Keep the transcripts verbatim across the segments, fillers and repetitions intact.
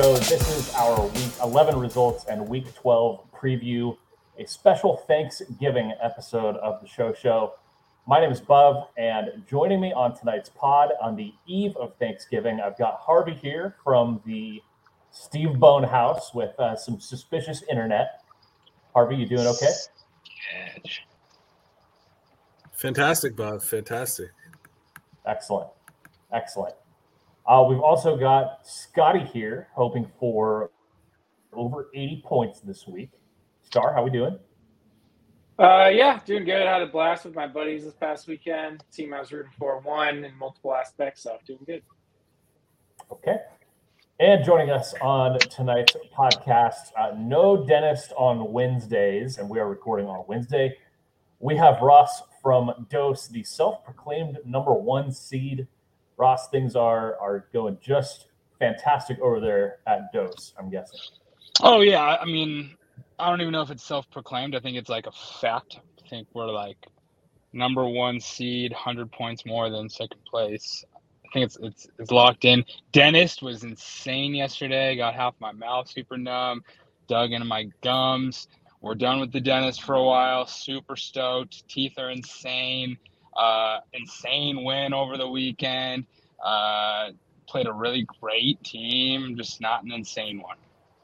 Show. This is our Week eleven results and Week twelve preview, a special Thanksgiving episode of the Show Show. My name is Bub, and joining me on tonight's pod on the eve of Thanksgiving, I've got Harvey here from the Steve Bone house with uh, some suspicious internet. Harvey, you doing okay? Fantastic, Bob. Fantastic. Excellent. Excellent. Uh, we've also got Scotty here, hoping for over eighty points this week. Star, how we doing? Uh, yeah, doing good. I had a blast with my buddies this past weekend. Team I was rooting for won in multiple aspects, so doing good. Okay. And joining us on tonight's podcast, uh, no dentist on Wednesdays, and we are recording on Wednesday. We have Ross from Dose, the self-proclaimed number one seed. Ross, things are are going just fantastic over there at Dose, I'm guessing. Oh, yeah. I mean, I don't even know if it's self-proclaimed. I think it's like a fact. I think we're like number one seed, one hundred points more than second place. I think it's it's it's locked in. Dentist was insane yesterday. Got half my mouth super numb, dug into my gums. We're done with the dentist for a while. Super stoked. Teeth are insane. Uh, insane win over the weekend. Uh, played a really great team, just not an insane one.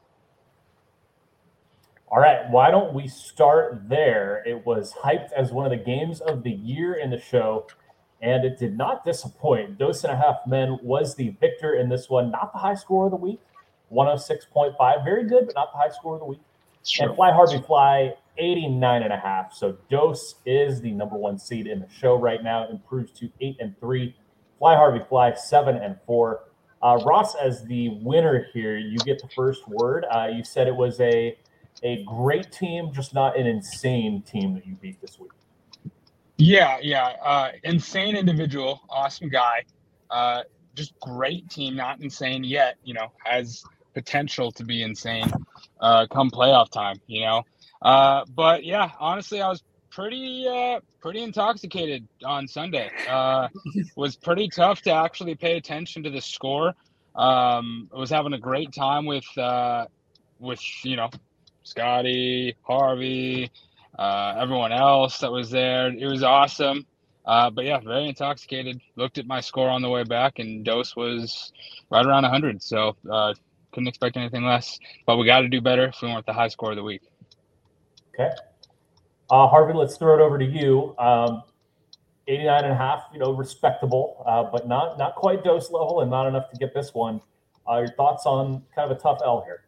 All right, why don't we start there? It was hyped as one of the games of the year in the show, and it did not disappoint. Dose and a Half Men was the victor in this one. Not the high score of the week, one oh six point five. Very good, but not the high score of the week. Sure. And Fly Harvey Fly, eighty-nine and a half. So Dose is the number one seed in the show right now, improves to eight and three. Fly Harvey Fly, seven and four. Uh, Ross, as the winner here, you get the first word. Uh, you said it was a a great team, just not an insane team that you beat this week. Yeah, yeah. Uh, insane individual, awesome guy. Uh, just great team, not insane yet. You know, has potential to be insane uh come playoff time, you know. Uh but yeah, honestly, I was pretty uh pretty intoxicated on Sunday. Uh was pretty tough to actually pay attention to the score. Um I was having a great time with uh with you know Scotty, Harvey, uh everyone else that was there. It was awesome. Uh but yeah, very intoxicated. Looked at my score on the way back, and Dose was right around one hundred. So uh couldn't expect anything less, but we got to do better if we want the high score of the week. Okay. Uh, Harvey, let's throw it over to you. Um, eighty-nine and a half, you know, respectable, uh, but not not quite Dose level and not enough to get this one. Uh, your thoughts on kind of a tough L here?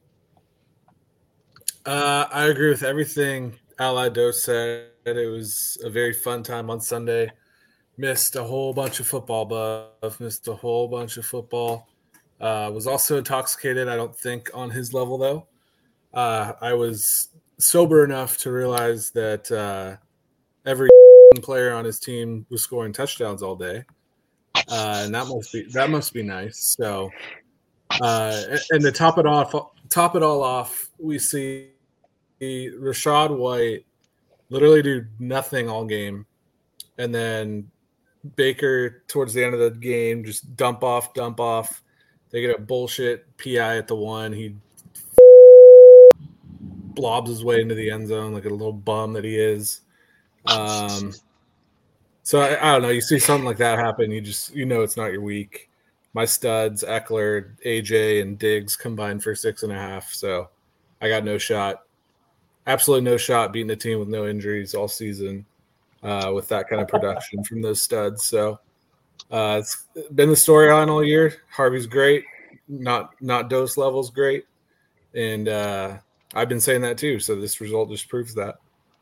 Uh, I agree with everything Ally Dose said. It was a very fun time on Sunday. Missed a whole bunch of football, Buff. Missed a whole bunch of football. Uh, was also intoxicated, I don't think, on his level, though. Uh, I was sober enough to realize that uh, every player on his team was scoring touchdowns all day. Uh, and that must be that must be nice. So, uh, and to top it off, top it all off, we see Rachaad White literally do nothing all game, and then Baker towards the end of the game just dump off, dump off. They get a bullshit P I at the one. He blobs his way into the end zone like a little bum that he is. Um, so I, I don't know. You see something like that happen, you just you know it's not your week. My studs, Eckler, A J, and Diggs combined for six and a half. So I got no shot. Absolutely no shot beating a team with no injuries all season uh, with that kind of production from those studs. So. Uh, it's been the storyline all year. Harvey's great, not not Dose levels great, and uh, I've been saying that too. So this result just proves that.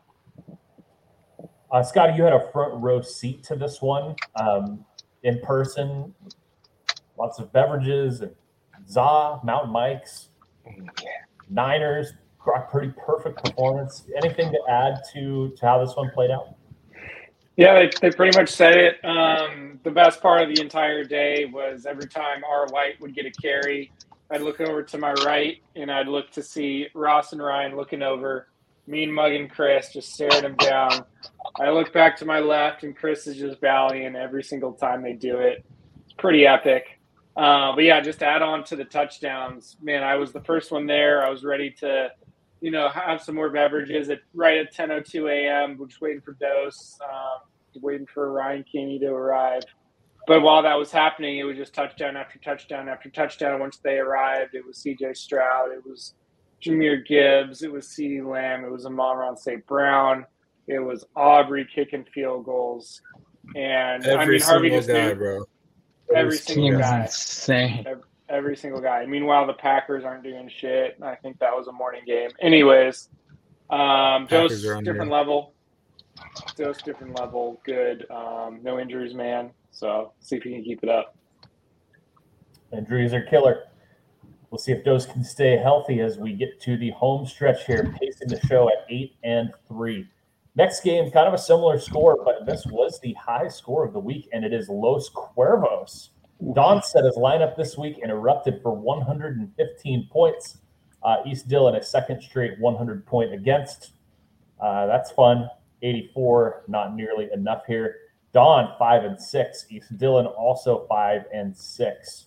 Uh, Scotty, you had a front row seat to this one um, in person. Lots of beverages and za, Mountain Mike's, Niners, pretty perfect performance. Anything to add to to how this one played out? Yeah, they, they pretty much said it. Um, the best part of the entire day was every time R. White would get a carry, I'd look over to my right, and I'd look to see Ross and Ryan looking over, me and Mug and Chris just staring him down. I look back to my left, and Chris is just bowing every single time they do it. It's pretty epic. Uh, but yeah, just to add on to the touchdowns, man, I was the first one there. I was ready to, you know, have some more beverages at right at ten oh two a.m. We're just waiting for Dose, um, waiting for Ryan Keeney to arrive. But while that was happening, it was just touchdown after touchdown after touchdown. Once they arrived, it was C J Stroud, it was Jahmyr Gibbs, it was CeeDee Lamb, it was Amon-Ra Saint Brown, it was Aubrey kicking field goals, and Every I mean Harvey single just guy, knew, bro. every single Team is guy, insane. every, every single guy. Meanwhile, the Packers aren't doing shit. I think that was a morning game. Anyways, um, Packers Dose are on different here. level. Dose different level. Good. Um, no injuries, man. So see if he can keep it up. Injuries are killer. We'll see if Dose can stay healthy as we get to the home stretch here, pacing the show at eight and three. Next game, kind of a similar score, but this was the high score of the week, and it is Los Cuervos. Don set his lineup this week and erupted for one hundred fifteen points. Uh, East Dillon, a second straight one hundred point against. Uh, that's fun. eighty-four, not nearly enough here. Don, five and six. East Dillon, also five and six.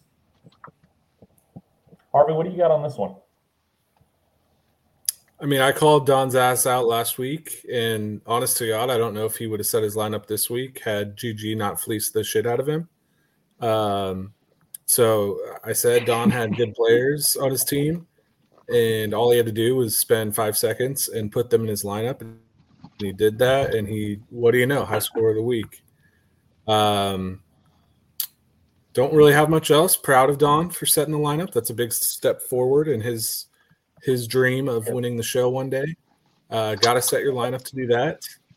Harvey, what do you got on this one? I mean, I called Don's ass out last week, and honest to God, I don't know if he would have set his lineup this week had G G not fleeced the shit out of him. Um, so I said Don had good players on his team, and all he had to do was spend five seconds and put them in his lineup. And he did that, and he, what do you know, high score of the week. Um, don't really have much else. Proud of Don for setting the lineup. That's a big step forward in his his dream of winning the show one day. Uh, got to set your lineup to do that.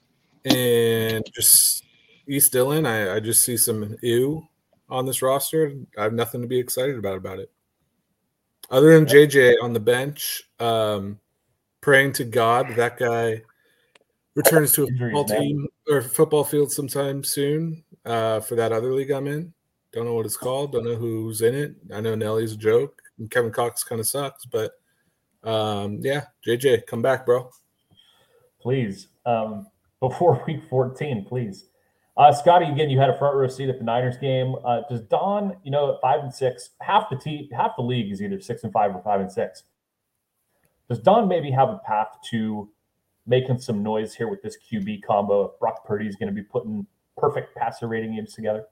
And just East Dillon, I, I just see some ew on this roster. I have nothing to be excited about about it. Other than J J on the bench, um, praying to God that guy returns to a football team or football field sometime soon uh, for that other league I'm in. Don't know what it's called. Don't know who's in it. I know Nelly's a joke. And Kevin Cox kind of sucks, but um, yeah, J J, come back, bro. Please. Um, before week fourteen, please. Uh, Scotty, again, you had a front row seat at the Niners game. Uh, does Don, you know, at five and six, half the team, half the league is either six and five or five and six. Does Don maybe have a path to making some noise here with this Q B combo if Brock Purdy is going to be putting perfect passer rating games together?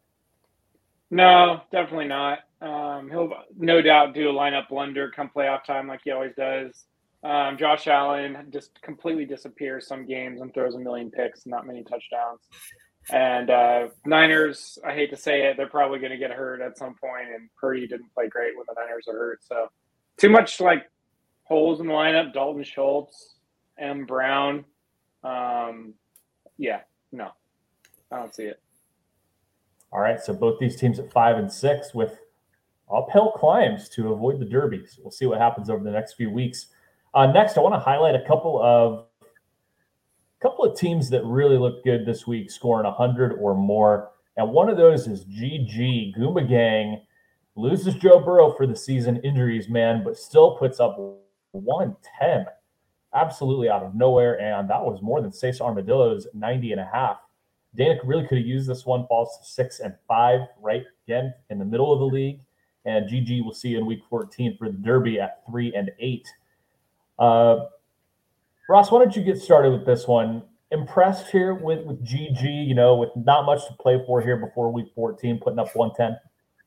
No, definitely not. Um, he'll no doubt do a lineup blunder come playoff time like he always does. Um, Josh Allen just completely disappears some games and throws a million picks, not many touchdowns. And uh, Niners, I hate to say it, they're probably going to get hurt at some point, and Purdy didn't play great when the Niners are hurt. So too much like holes in the lineup, Dalton Schultz, M. Brown. Um, yeah, no, I don't see it. All right, so both these teams at five and six with uphill climbs to avoid the Derby. So we'll see what happens over the next few weeks. Uh, next, I want to highlight a couple of couple of teams that really look good this week, scoring one hundred or more. And one of those is G G. Goomba Gang loses Joe Burrow for the season, injuries, man, but still puts up one ten. Absolutely out of nowhere, and that was more than Sace Armadillo's ninety and a half. Dana really could have used this one, falls to six and five, right again in the middle of the league. And G G will see you in week fourteen for the Derby at three and eight. Uh, Ross, why don't you get started with this one? Impressed here with, with G G, you know, with not much to play for here before week fourteen, putting up one ten.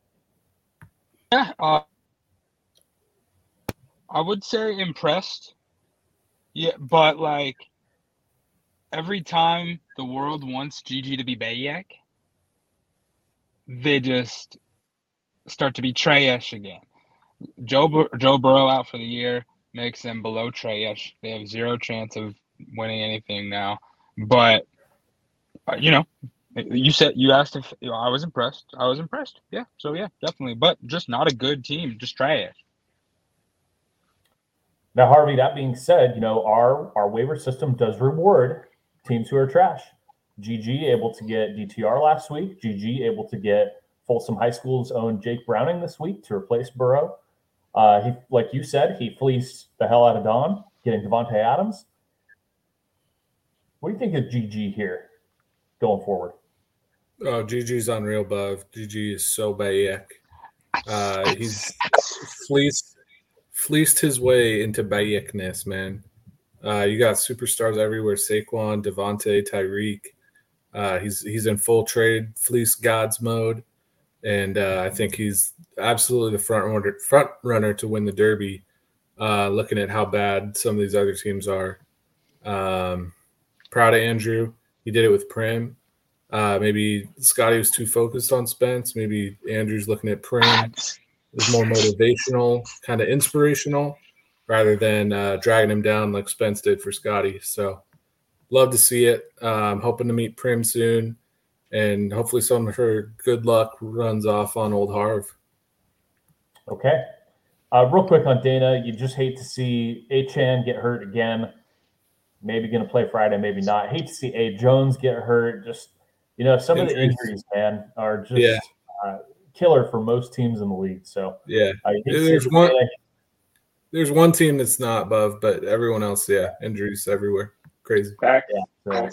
Yeah, uh, I would say impressed. Yeah, but like every time the world wants G G to be Bayak, they just start to be trash again. Joe Bur- Joe Burrow out for the year makes them below trash. They have zero chance of winning anything now. But uh, you know, you said you asked if you know, I was impressed. I was impressed. Yeah, so yeah, definitely. But just not a good team, just trash. Now, Harvey, that being said, you know, our, our waiver system does reward teams who are trash. G G able to get D T R last week. G G able to get Folsom High School's own Jake Browning this week to replace Burrow. Uh, he, like you said, he fleeced the hell out of Don, getting Devontae Adams. What do you think of G G here going forward? Oh, G G's unreal, Buv. G G is so Bayak. Uh, he's fleeced fleeced his way into Bayekness, man. Uh, you got superstars everywhere: Saquon, Devontae, Tyreek. Uh, he's he's in full trade fleece gods mode, and uh, I think he's absolutely the front runner front runner to win the Derby. Uh, looking at how bad some of these other teams are, um, proud of Andrew. He did it with Prim. Uh, maybe Scotty was too focused on Spence. Maybe Andrew's looking at Prim. It was more motivational, kind of inspirational, rather than uh, dragging him down like Spence did for Scotty. So love to see it. Um, hoping to meet Prim soon, and hopefully some of her good luck runs off on old Harv. Okay. Uh, real quick on Dana, you just hate to see A-Chan get hurt again. Maybe going to play Friday, maybe not. Hate to see A. Jones get hurt. Just, you know, some injuries. of the injuries, man, are just yeah. uh, killer for most teams in the league. So, yeah, uh, there's one. Dana. There's one team that's not above, but everyone else, yeah, injuries everywhere. Crazy. Yeah, so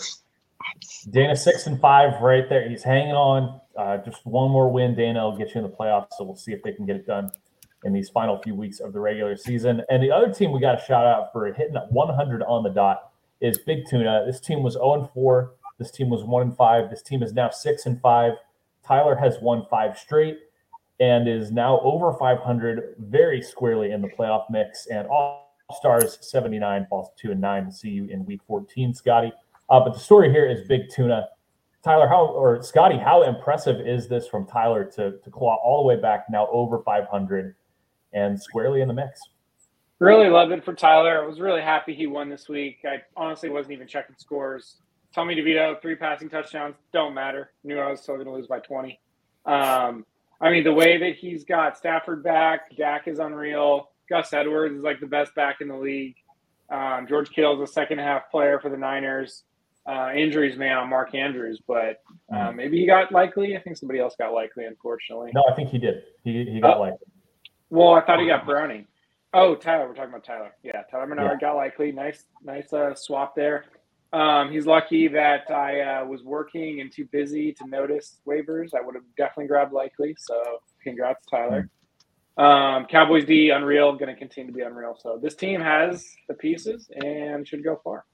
Dana six and five right there. He's hanging on. Uh, just one more win, Dana will get you in the playoffs. So we'll see if they can get it done in these final few weeks of the regular season. And the other team we got a shout out for hitting at one hundred on the dot is Big Tuna. This team was oh and four. This team was one and five. This team is now six and five. Tyler has won five straight and is now over five hundred, very squarely in the playoff mix. And All Stars seventy-nine falls two and nine. We'll see you in week fourteen, Scotty. Uh, but the story here is Big Tuna. Tyler, how or Scotty, how impressive is this from Tyler to to claw all the way back now over five hundred and squarely in the mix? Really love it for Tyler. I was really happy he won this week. I honestly wasn't even checking scores. Tommy DeVito, three passing touchdowns, don't matter. Knew I was still going to lose by twenty. Um, I mean, the way that he's got Stafford back, Dak is unreal. Gus Edwards is like the best back in the league. Um, George Kittle is a second half player for the Niners. Uh, injuries, man, on Mark Andrews, but uh, maybe he got Likely. I think somebody else got Likely, unfortunately. No, I think he did. He he got oh. Likely. Well, I thought he got Browning. Oh, Tyler. We're talking about Tyler. Yeah, Tyler Menard yeah. got Likely. Nice, nice uh, swap there. Um, he's lucky that I uh, was working and too busy to notice waivers. I would have definitely grabbed Likely. So, congrats, Tyler. Um, Cowboys D, unreal. Going to continue to be unreal. So, this team has the pieces and should go far.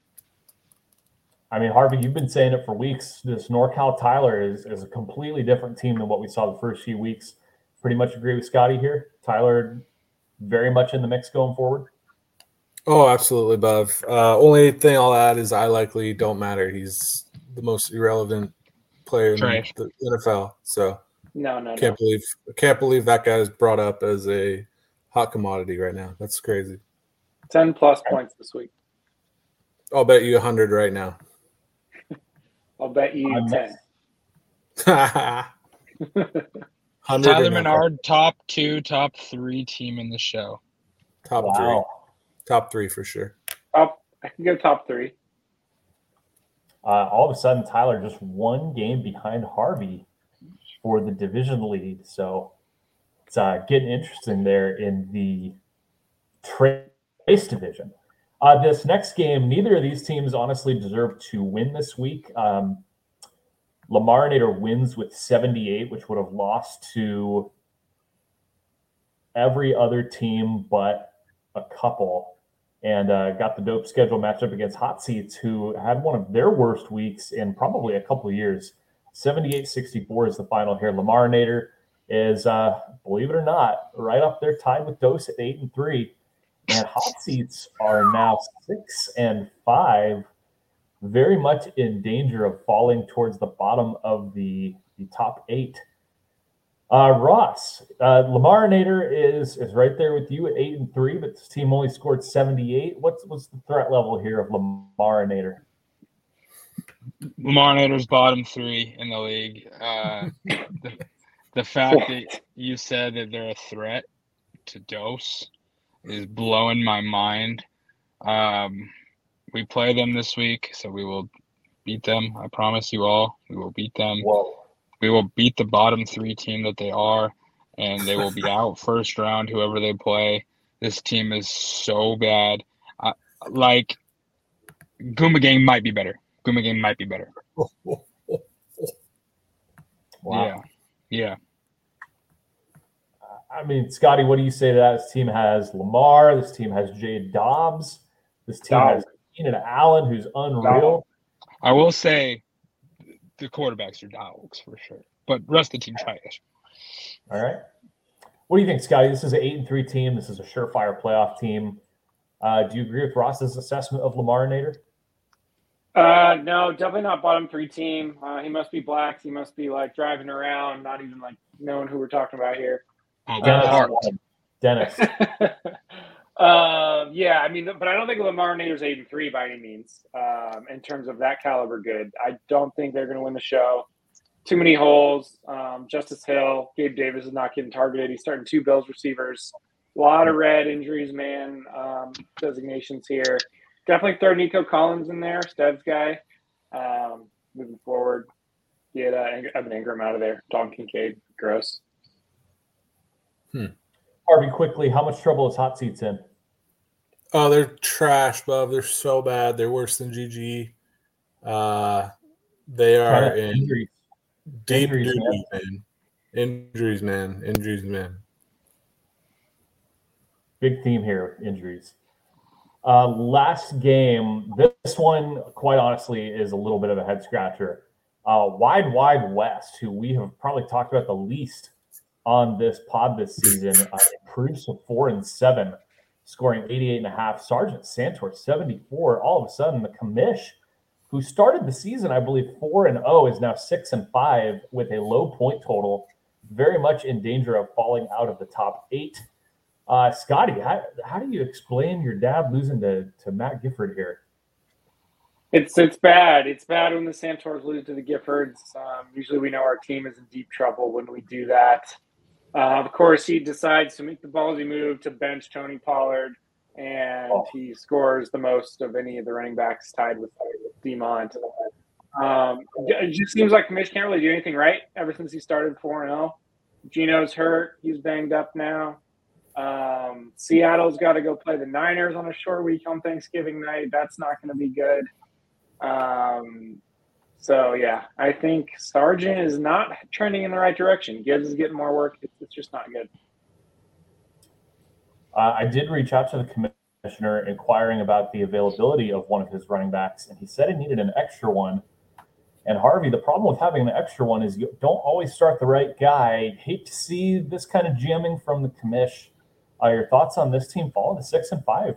I mean, Harvey, you've been saying it for weeks. This NorCal Tyler is, is a completely different team than what we saw the first few weeks. Pretty much agree with Scotty here. Tyler, very much in the mix going forward. Oh, absolutely, Bev. Uh, only thing I'll add is I Likely don't matter. He's the most irrelevant player in right. the N F L. So no, no, can't no. believe can't believe that guy is brought up as a hot commodity right now. That's crazy. Ten plus points this week. I'll bet you a hundred right now. I'll bet you I'm ten. Tyler Menard, top two, top three team in the show. Top wow. three. Top three for sure. Top, I can go top three. Uh, all of a sudden, Tyler just one game behind Harvey for the division lead. So it's uh, getting interesting there in the Trace division. Uh, this next game, neither of these teams honestly deserve to win this week. Um, Lamarinator wins with seventy-eight, which would have lost to every other team but a couple, and uh, got the dope schedule matchup against Hot Seats, who had one of their worst weeks in probably a couple of years. seventy-eight sixty-four is the final here. Lamarinator is, uh, believe it or not, right up there tied with Dose at eight and three. And Hot Seats are now six and five, very much in danger of falling towards the bottom of the, the top eight. Uh, Ross, uh, Lamarinator is is right there with you at eight and three, but this team only scored seventy-eight. What's what's the threat level here of Lamarinator? Lamarinator's bottom three in the league. Uh, the, the fact that you said that they're a threat to Dose is blowing my mind. Um, we play them this week, so we will beat them. I promise you all, we will beat them. Whoa. We will beat the bottom three team that they are, and they will be out first round, whoever they play. This team is so bad. Uh, like, Goomba Gang might be better. Goomba Gang might be better. Wow. Yeah. Yeah. I mean, Scotty, what do you say to that? This team has Lamar. This team has Jay Dobbs. This team Dog. has Keenan Allen, who's unreal. I will say the quarterbacks are dogs for sure, but rest of the team trash. All right. What do you think, Scotty? This is an eight and three team. This is a surefire playoff team. Uh, do you agree with Ross's assessment of Lamar, Nader? Uh, no, definitely not bottom three team. Uh, he must be black. He must be like driving around, not even like knowing who we're talking about here. Oh, Dennis. Uh, Dennis. um, yeah, I mean, but I don't think Lamar Nader's eight and three by any means. Um, in terms of that caliber, good. I don't think they're going to win the show. Too many holes. Um, Justice Hill, Gabe Davis is not getting targeted. He's starting two Bills receivers. A lot of red injuries, man. Um, designations here. Definitely throw Nico Collins in there, Stev's guy. Um, moving forward, get uh, Evan Ingram out of there. Don Kincaid, gross. Hmm. Harvey, quickly, how much trouble is Hot Seats in? Oh, they're trash, Bub. They're so bad. They're worse than G G. Uh, they are in Injuries. deep Injuries, duty, man. Injuries, man. Injuries, man. Big theme here, injuries. Uh, last game, this one, quite honestly, is a little bit of a head scratcher. Uh, Wide Wide West, who we have probably talked about the least on this pod this season, uh, improves to four and seven, scoring eighty-eight and a half. Sergeant Santor, seventy-four. All of a sudden, the commish, who started the season, I believe, four and oh, is now six and five with a low point total, very much in danger of falling out of the top eight. Uh, Scotty, how, how do you explain your dad losing to, to Matt Gifford here? It's it's bad. It's bad when the Santors lose to the Giffords. Um, usually we know our team is in deep trouble when we do that. Uh, of course, he decides to make the ballsy move to bench Tony Pollard, and Oh. he scores the most of any of the running backs tied with DeMont. Um, it just seems like Mitch can't really do anything right ever since he started four and oh. Gino's hurt. He's banged up now. Um, Seattle's got to go play the Niners on a short week on Thanksgiving night. That's not going to be good. Um, so, yeah, I think Sargent is not trending in the right direction. Gibbs is getting more work. It's, it's just not good. Uh, I did reach out to the commissioner inquiring about the availability of one of his running backs, and he said he needed an extra one. And Harvey, the problem with having an extra one is you don't always start the right guy. Hate to see this kind of jamming from the commish. Uh, your thoughts on this team falling to six and five?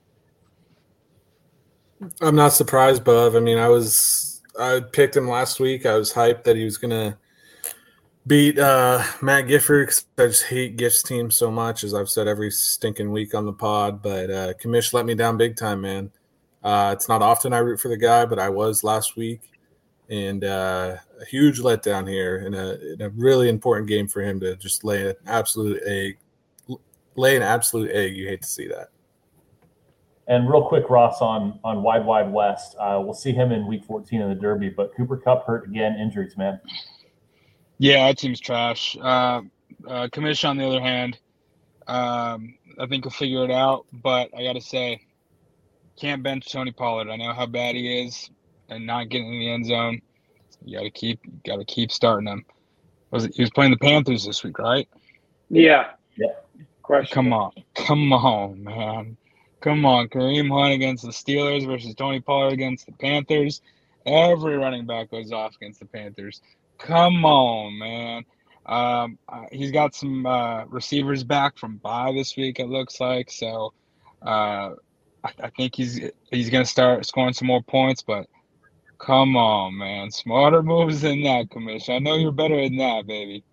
I'm not surprised, Bub. I mean, I was I picked him last week. I was hyped that he was gonna beat uh, Matt Gifford because I just hate Gift's team so much, as I've said every stinking week on the pod. But uh, Commish let me down big time, man. Uh, it's not often I root for the guy, but I was last week, and uh, a huge letdown here in a in a really important game for him to just lay an absolute egg, lay an absolute egg. You hate to see that. And real quick, Ross, on on Wide Wide West, uh, we'll see him in Week fourteen in the Derby. But Cooper Kupp hurt again, injuries, man. Yeah, that team's trash. Uh, uh, Commish, on the other hand, um, I think he'll figure it out. But I got to say, can't bench Tony Pollard. I know how bad he is, and not getting in the end zone. You got to keep, got to keep starting him. Was it, he was playing the Panthers this week, right? Yeah. Yeah. Question. Come on, come on, man. Come on, Kareem Hunt against the Steelers versus Tony Pollard against the Panthers. Every running back goes off against the Panthers. Come on, man. Um, uh, he's got some uh, receivers back from bye this week, it looks like. So uh, I, I think he's he's going to start scoring some more points. But come on, man. Smarter moves than that, Commissioner. I know you're better than that, baby.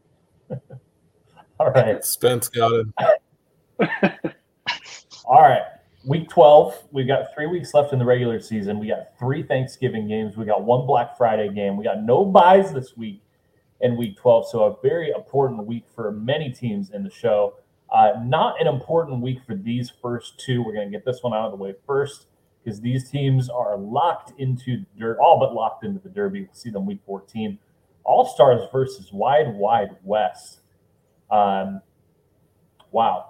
All right. Spence got it. All right. Week twelve, we've got three weeks left in the regular season. We got three Thanksgiving games. We got one Black Friday game. We got no buys this week in week twelve, so a very important week for many teams in the show. Uh, not an important week for these first two. We're going to get this one out of the way first because these teams are locked into dirt, all but locked into the Derby. We'll see them week fourteen. All-Stars versus Wide Wide West. Um, wow.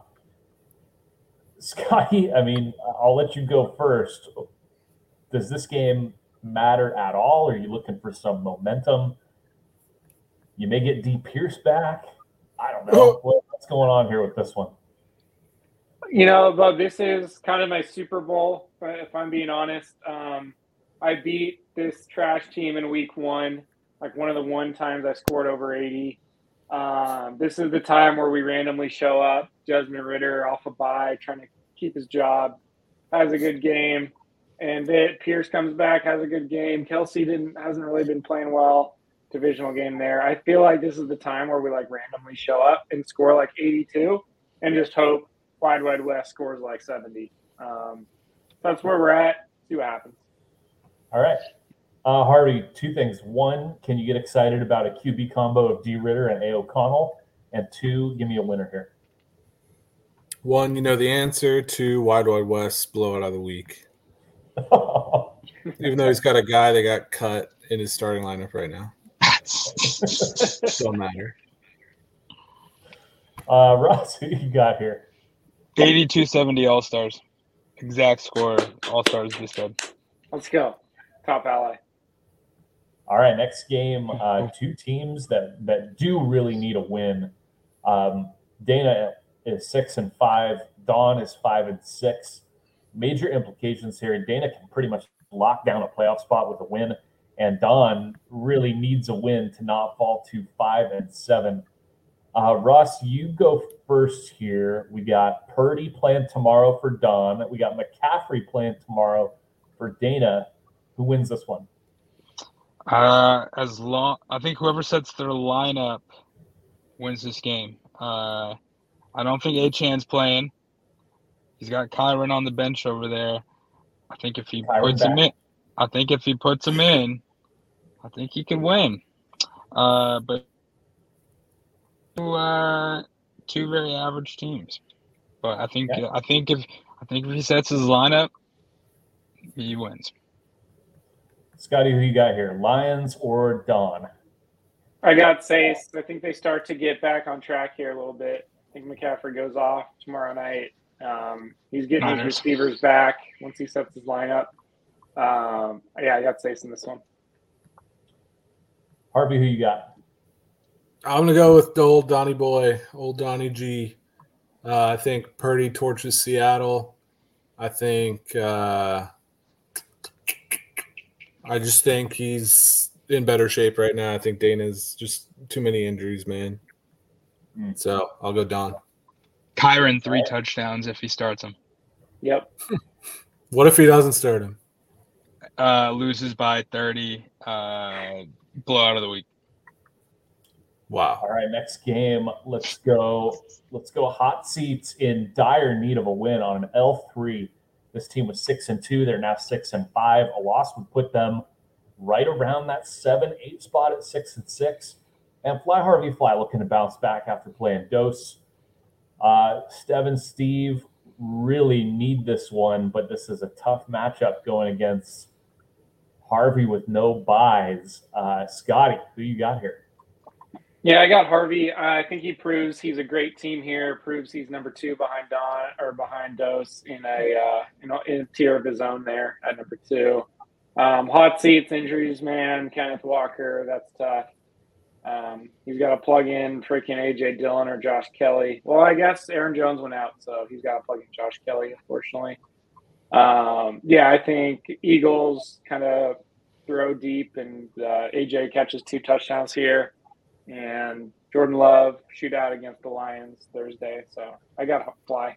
Scotty, I mean, I'll let you go first. Does this game matter at all? Are you looking for some momentum? You may get D. Pierce back. I don't know. What, What's going on here with this one? You know, but this is kind of my Super Bowl, if I'm being honest. Um, I beat this trash team in week one, like one of the one times I scored over eighty. Um, this is the time where we randomly show up. Desmond Ridder off a bye, trying to keep his job, has a good game. And then Pierce comes back, has a good game. Kelsey didn't hasn't really been playing well. Divisional game there. I feel like this is the time where we like randomly show up and score like eighty-two and just hope Wide Wide West scores like seventy. Um, that's where we're at. See what happens. All right. Uh, Harvey, two things. One, can you get excited about a Q B combo of D. Ridder and A. O'Connell? And two, give me a winner here. One, you know the answer. Two, Wide Wide West blowout of the week. Even though he's got a guy that got cut in his starting lineup right now. Don't matter. Uh, Ross, who you got here? eighty-two seventy All-Stars. Exact score. All-Stars just said. Let's go. Top ally. All right, next game, uh, two teams that, that do really need a win. Um, Dana is six and five. Dawn is five and six. Major implications here. Dana can pretty much lock down a playoff spot with a win, and Dawn really needs a win to not fall to five and seven. Uh, Ross, you go first here. We got Purdy playing tomorrow for Dawn. We got McCaffrey playing tomorrow for Dana. Who wins this one? Uh, as long I think whoever sets their lineup wins this game. Uh, I don't think Achan's playing. He's got Kyron on the bench over there. I think if he Kyron puts back. him in, I think if he puts him in, I think he can win. Uh, but two, uh, two very average teams. But I think Okay. I think if I think if he sets his lineup, he wins. Scotty, who you got here? Lions or Dawn? I got Sace. I think they start to get back on track here a little bit. I think McCaffrey goes off tomorrow night. Um, he's getting his Niners. receivers back once he sets his lineup. Um, yeah, I got Sace in this one. Harvey, who you got? I'm going to go with the old Donnie boy, old Donnie G. Uh, I think Purdy torches Seattle. I think uh, – I just think he's in better shape right now. I think Dana's just too many injuries, man. Mm. So I'll go Don. Kyron three touchdowns if he starts him. Yep. What if he doesn't start him? Uh, loses by thirty. Uh, blowout of the week. Wow. All right, next game. Let's go. Let's go. Hot seats in dire need of a win on an L three. This team was six and two. They're now six and five. A loss would put them right around that seven, eight spot at six and six. And Fly Harvey Fly looking to bounce back after playing Dose. Uh, Stev and Steve really need this one, but this is a tough matchup going against Harvey with no buys. Uh, Scotty, who you got here? Yeah, I got Harvey. I think he proves he's a great team here. Proves he's number two behind Don or behind Dose in a uh, in, a, in a tier of his own there at number two. Um, hot seats, injuries, man. Kenneth Walker, that's tough. Um, he's got to plug in freaking A J Dillon or Josh Kelly. Well, I guess Aaron Jones went out, so he's got to plug in Josh Kelly, unfortunately. Um, yeah, I think Eagles kind of throw deep, and uh, A J catches two touchdowns here. And Jordan Love shootout against the Lions Thursday. So I got Fly.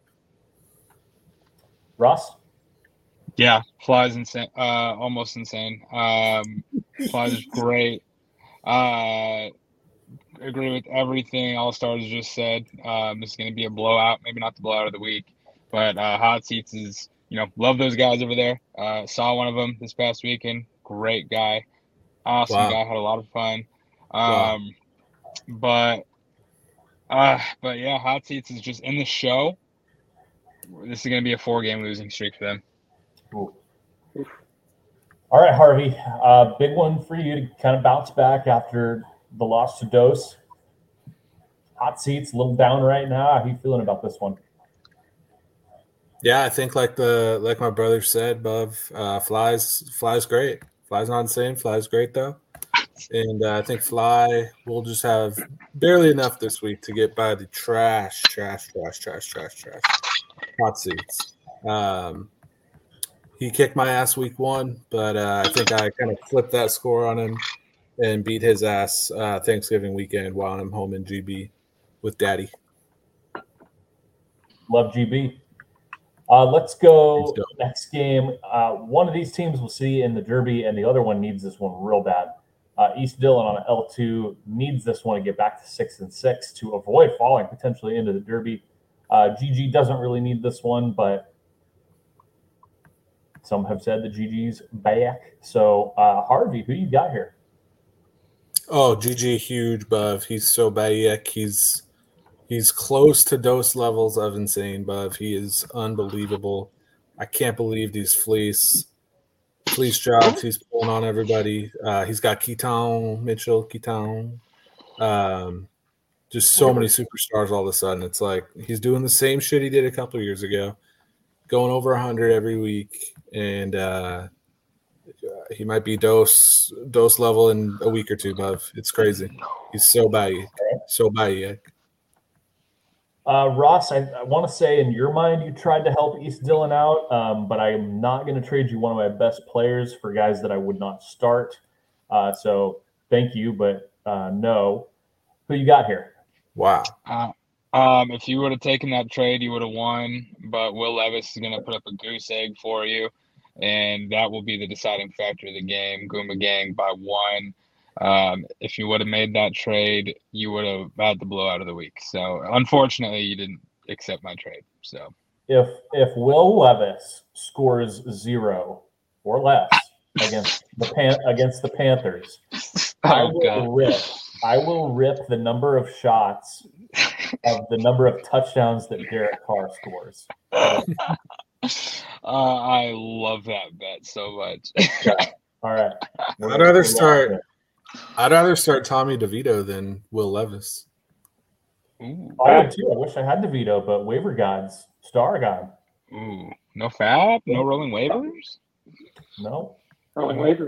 Ross? Yeah, Fly's insane. Uh, almost insane. Um, Fly's great. Uh, agree with everything All Stars just said. Um, this is going to be a blowout. Maybe not the blowout of the week, but uh, Hot Seats is, you know, love those guys over there. Uh, saw one of them this past weekend. Great guy. Awesome Wow. guy. Had a lot of fun. Um, Wow. But, uh, but yeah, Hot Seats is just in the show. This is going to be a four-game losing streak for them. Ooh. All right, Harvey. Uh, big one for you to kind of bounce back after the loss to Dose. Hot seats, a little down right now. How are you feeling about this one? Yeah, I think like the like my brother said, Bub, uh, Fly's Fly's great. Fly's not insane. Fly's great though. And uh, I think Fly will just have barely enough this week to get by the trash, trash, trash, trash, trash, trash hot seats. Um, he kicked my ass week one, but uh, I think I kind of flipped that score on him and beat his ass uh, Thanksgiving weekend while I'm home in G B with Daddy. Love G B. Uh, let's go next game. Uh, one of these teams we'll see in the Derby, and the other one needs this one real bad. Uh, East Dillon on an L two needs this one to get back to six and six to avoid falling potentially into the Derby. Uh, G G doesn't really need this one, but some have said that G G's back. So uh, Harvey, who you got here? Oh, G G huge, buff. He's so back. He's he's close to dose levels of insane, buff. He is unbelievable. I can't believe these fleece. Fleece jobs he's pulling on everybody. Uh, he's got Keaton, Mitchell, Keaton. Um, just so many superstars all of a sudden. It's like he's doing the same shit he did a couple of years ago, going over one hundred every week, and uh, he might be dose dose level in a week or two, buff. It's crazy. He's so bad. So bad. Uh, Ross, I, I want to say in your mind you tried to help East Dillon out, um, but I am not going to trade you one of my best players for guys that I would not start. Uh, so thank you, but uh, no. Who you got here? Wow. Uh, um, if you would have taken that trade, you would have won, but Will Levis is going to put up a goose egg for you, and that will be the deciding factor of the game. Goomba Gang by one. Um, if you would have made that trade, you would have had the blowout of the week. So unfortunately, you didn't accept my trade. So if if Will Levis scores zero or less against the Pan- against the Panthers, oh, I will God. rip. I will rip the number of shots of the number of touchdowns that Derek Carr scores. uh, I love that bet so much. All right. I'd rather start. I'd rather start Tommy DeVito than Will Levis. Ooh. I would too. I wish I had DeVito, but waiver gods, star god. Ooh. No fab? No rolling waivers? No. Rolling waivers.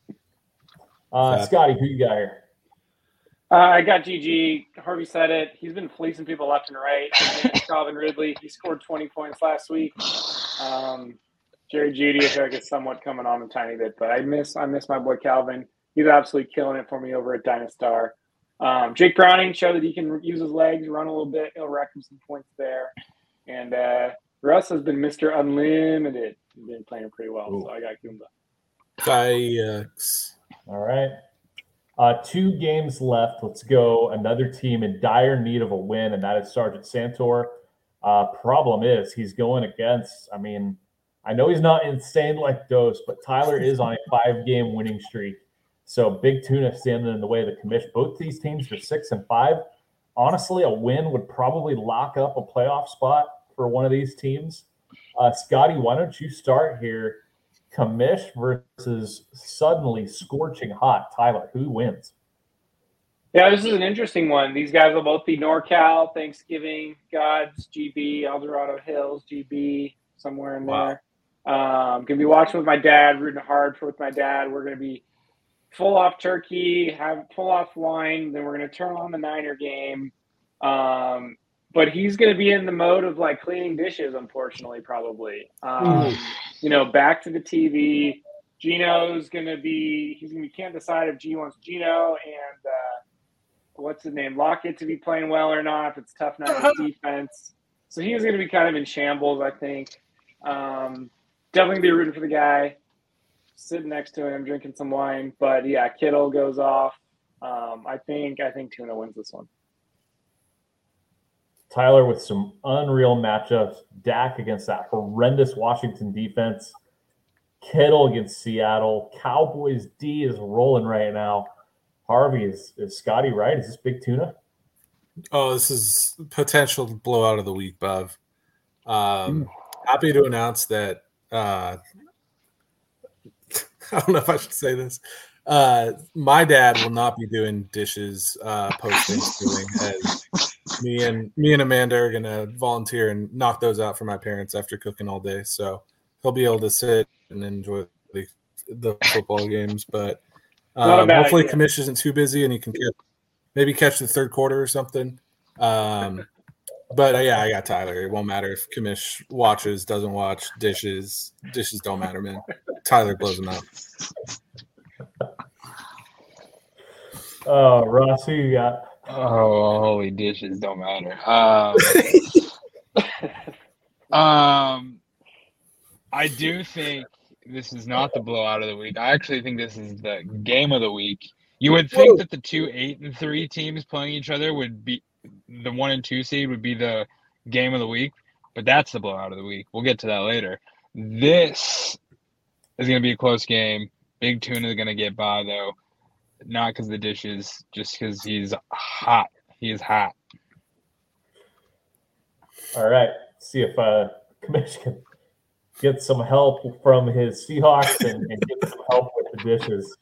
Uh, Fab. Scotty, who you got here? Uh, I got G G. Harvey said it. He's been fleecing people left and right. Calvin Ridley, he scored twenty points last week. Um, Jerry Jeudy, I feel like it's somewhat coming on a tiny bit, but I miss I miss my boy Calvin. He's absolutely killing it for me over at Dynastar. Um, Jake Browning showed that he can use his legs, run a little bit. He'll rack him some points there. And uh, Russ has been Mister Unlimited. He's been playing pretty well, Ooh. so I got Goomba. Yikes. All right. Uh, two games left. Let's go. Another team in dire need of a win, and that is Sergeant Santor. Uh, problem is he's going against, I mean, I know he's not insane like Dose, but Tyler is on a five-game winning streak. So Big Tuna standing in the way of the commission. Both these teams are six and five. Honestly, a win would probably lock up a playoff spot for one of these teams. Uh, Scotty, why don't you start here? Commish versus suddenly scorching hot Tyler. Who wins? Yeah, this is an interesting one. These guys will both be NorCal, Thanksgiving, Gods, G B, Eldorado Hills, G B, somewhere in Wow. there. Um, gonna be watching with my dad, rooting hard for with my dad. We're gonna be full off turkey, have full off wine. Then we're gonna turn on the Niner game. Um, but he's gonna be in the mode of like cleaning dishes, unfortunately, probably. Um, you know, back to the T V. Gino's gonna be. He's gonna be. Can't decide if G wants Gino and uh, what's his name, Lockett to be playing well or not. If it's tough Niners defense, so he's gonna be kind of in shambles, I think. Um, definitely be rooting for the guy. Sitting next to him, drinking some wine. But yeah, Kittle goes off. Um, I think I think Tuna wins this one. Tyler with some unreal matchups. Dak against that horrendous Washington defense. Kittle against Seattle. Cowboys D is rolling right now. Harvey, is, is Scotty right? Is this Big Tuna? Oh, this is potential blowout of the week, Bob. Um, happy to announce that uh, I don't know if I should say this. Uh, my dad will not be doing dishes uh, post Thanksgiving. As me and me and Amanda are gonna volunteer and knock those out for my parents after cooking all day. So he'll be able to sit and enjoy the, the football games. But Um, bad hopefully, idea. Kamish isn't too busy and he can get, maybe catch the third quarter or something. Um, but uh, yeah, I got Tyler. It won't matter if Kamish watches, doesn't watch, dishes. Dishes don't matter, man. Tyler blows them out. Oh, Ross, who you got? Oh, holy dishes don't matter. Um, um, I do think this is not the blowout of the week. I actually think this is the game of the week. You would think Whoa. that the two eight and three teams playing each other would be the one and two seed would be the game of the week, but that's the blowout of the week. We'll get to that later. This is going to be a close game. Big Tuna is going to get by though, not because of the dishes, just because he's hot. He is hot. All right. See if uh, Kamish can get some help from his Seahawks and, and get some help with the dishes.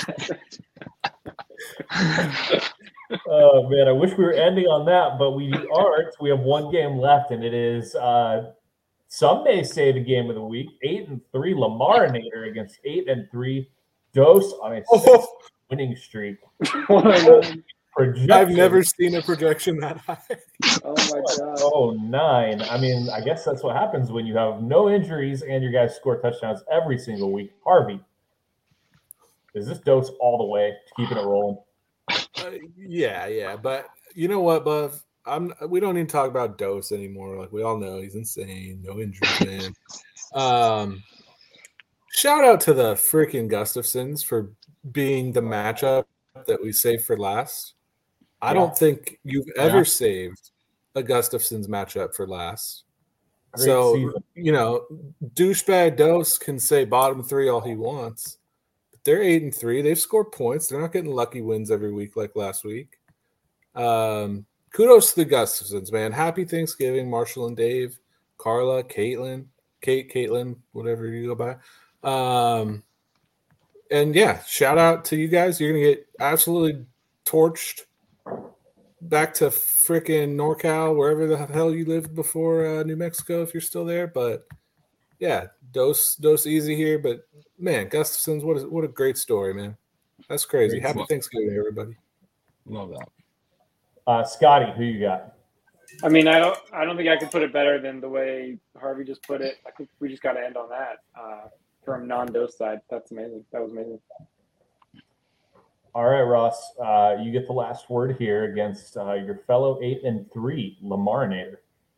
Oh, man, I wish we were ending on that, but we aren't. We have one game left, and it is, uh, some may say, the game of the week. Eight and three Lamarinator against eight and three Dose on a six winning streak. Projection. I've never seen a projection that high. Oh my god. Oh, nine. I mean, I guess that's what happens when you have no injuries and your guys score touchdowns every single week. Harvey, is this Dose all the way to keeping it rolling? Uh, yeah, yeah, but you know what, Buff? I'm. We don't need to talk about Dose anymore. Like we all know, he's insane. No injuries, man. Um, shout out to the freaking Gustafsons for being the matchup that we saved for last. I Yeah. don't think you've ever Yeah. saved a Gustafsons matchup for last. Great so season. you know, douchebag Dose can say bottom three all he wants. They're eight and three. They've scored points. They're not getting lucky wins every week like last week. Um, kudos to the Gustafsons, man. Happy Thanksgiving, Marshall and Dave, Carla, Caitlin, Kate, Caitlin, whatever you go by. Um, and yeah, shout out to you guys. You're gonna get absolutely torched back to freaking NorCal, wherever the hell you lived before uh, New Mexico, if you're still there. But yeah, dose dose easy here, but. Man, Gustafsons, what, is, what a great story, man. That's crazy. Great Happy story. Thanksgiving, everybody. Love that. Uh, Scotty, who you got? I mean, I don't, I don't think I could put it better than the way Harvey just put it. I think we just got to end on that uh, from non-Dose side. That's amazing. That was amazing. All right, Ross, uh, you get the last word here against uh, your fellow eight and three Lamarinator.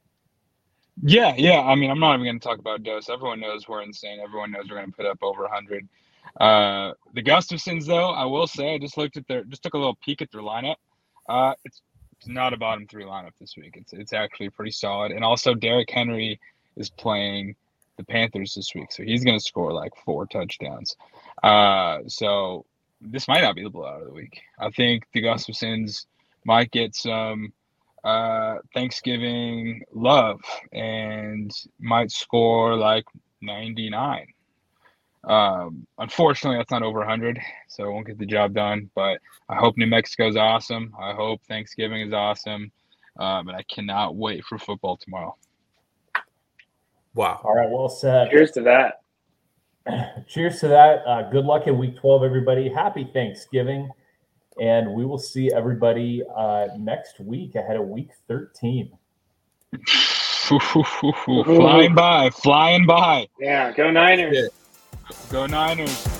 Yeah, yeah. I mean, I'm not even going to talk about Dose. Everyone knows we're insane. Everyone knows we're going to put up over one hundred. Uh, the Gustafsons, though, I will say, I just looked at their, just took a little peek at their lineup. Uh, it's, it's not a bottom three lineup this week. It's it's actually pretty solid. And also, Derrick Henry is playing the Panthers this week, so he's going to score like four touchdowns. Uh, so this might not be the blowout of the week. I think the Gustafsons might get some uh Thanksgiving love and might score like ninety-nine. Um unfortunately that's not over one hundred, so I won't get the job done, but I hope New Mexico's awesome. I hope Thanksgiving is awesome. Um and I cannot wait for football tomorrow. Wow. All right, well said. Cheers to that. Cheers to that. Uh, good luck in week twelve, everybody. Happy Thanksgiving. And we will see everybody uh, next week ahead of week thirteen. Flying by, flying by. Yeah, go Niners. Yeah. Go Niners.